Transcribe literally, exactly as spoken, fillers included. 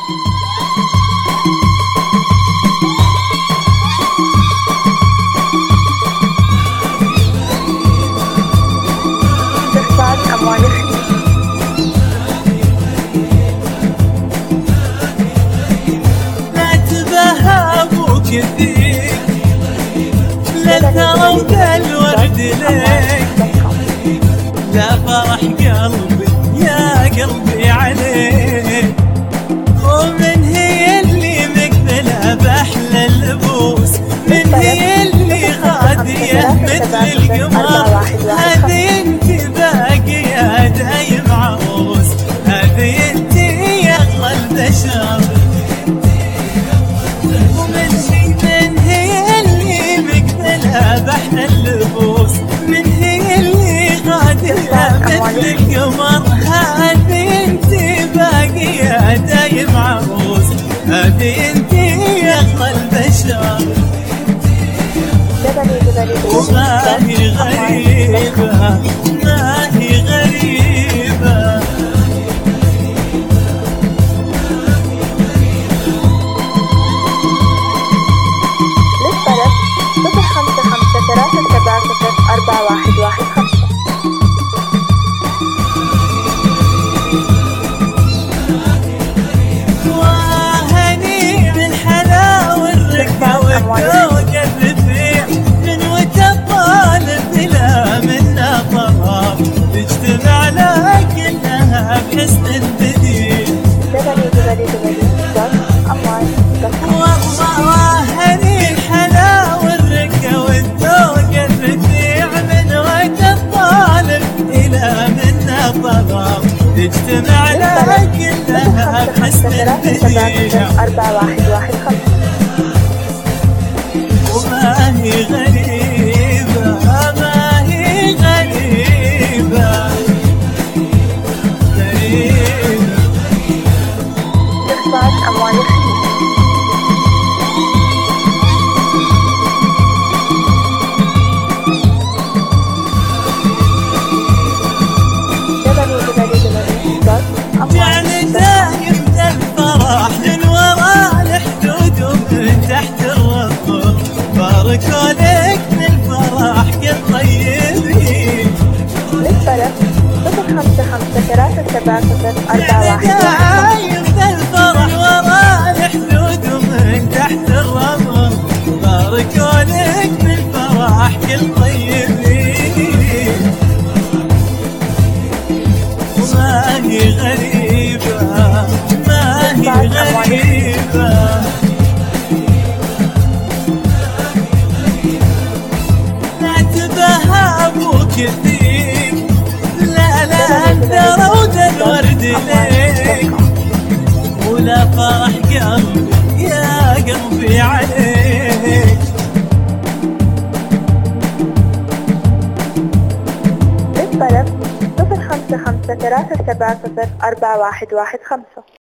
كثير للثرى وذا الورد ليك، لا فرح قلبي يا قلبي عليك، ومن هي اللي مقبلها بأحلى اللبوس، من هي اللي غادية مثل القمر، هذه انت باقية دايم عروس، هذه انت يا اغلى البشر، بحنا اللبوس، من هي اللي غادية مثل القمر، هذه انت باقية دايم عروس، هذه انت يا اغلى البشر، وما هي غريبة ما هي غريبة. أربعة واحد واحد خمسة. وهني بالحلا والرقة والذوق الرفيع، من وتطالب بلا منا طرف، تجتمع لها كلها بحسن بديع. وهني الحلا والرقة والذوق الرفيع، تجتمع لها كلها بحسن البديع. أربعة واحد واحد خمسة. وما هي غريبة ما هي غريبة غريبة. إخفاء أموال الخليج. يعني دايم ذا الفرح من وراء الحدود ومن تحت الرفوف، باركوا لك بالفرح كل طيبين. للطلب صفر خمسة خمسة ثلاثة سبعة صفر أربعة واحد. دايم ذا الفرح وراء الحدود ومن تحت الرفوف، باركوا لك بالفرح كل طيبين. ما هي غريبة ما هي غريبة، لا تبهى ابو كثير، لا لا الثرى وذا الورد ليك، ولا فرح قلبي يا قلبي عليك. للطلب صفر خمسة خمسة ثلاثة سبعة صفر أربعة واحد واحد خمسة.